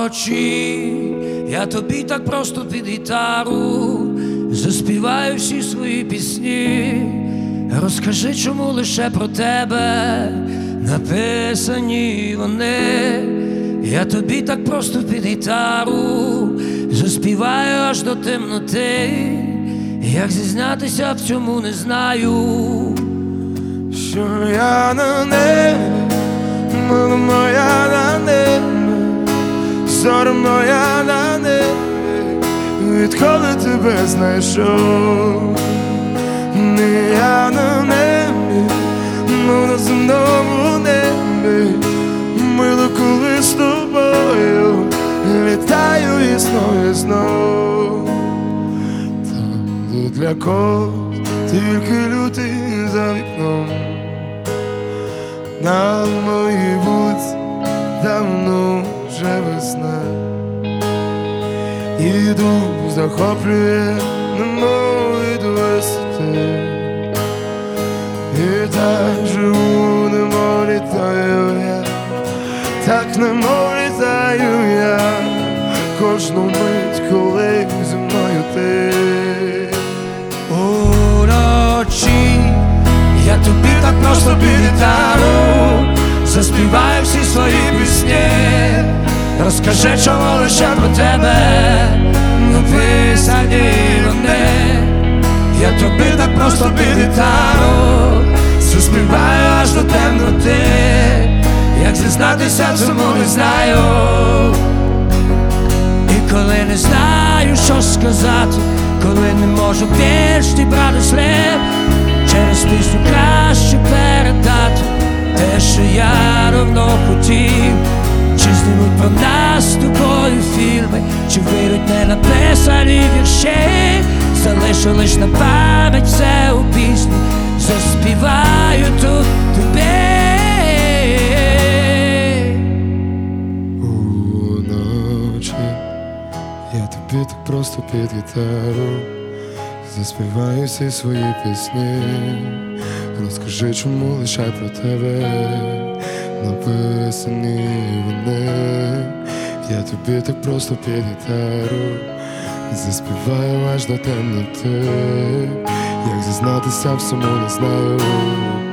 Уночі я тобі так просто під гітару заспіваю всі свої пісні. Розкажи, чому лише про тебе написані вони. Я тобі так просто під гітару заспіваю аж до темноти. Як зізнатися в цьому не знаю. Що я на небі, мила моя на небі, зором моя на небі, відколи тебе знайшов. Не я на небі, мов на земному небі, мило, коли з тобою літаю і знов і знов. Там, де для когось тільки лютий за вікном, на моїй вулиці давно вже весна. І дух захоплює, немов від висоти. І так живу, немов літаю я, так немов літаю я, кожну мить, коли зі мною ти. Уночі я тобі так просто під гітару заспіваю всі свої пісні. Розкажи, чому лише про тебе написані вони. Я тобі так просто під гітару заспіваю аж до темноти. Як зізнатися, цьому не знаю. І коли не знаю, що сказати, коли не можу більш дібрати слів, через пісню краще передати те, що я давно хотів. Чи знімуть про нас з тобою фільми, чи вийдуть не написані вірші. Залишу лиш на пам'ять все у пісні, заспіваю тут тобі. Уночі я тобі так просто під гітару заспіваю всі свої пісні. Розкажи, чому лише про тебе написані вони. Я тобі так просто під гітару заспіваю аж до темноти. Як зізнатися в цьому не знаю.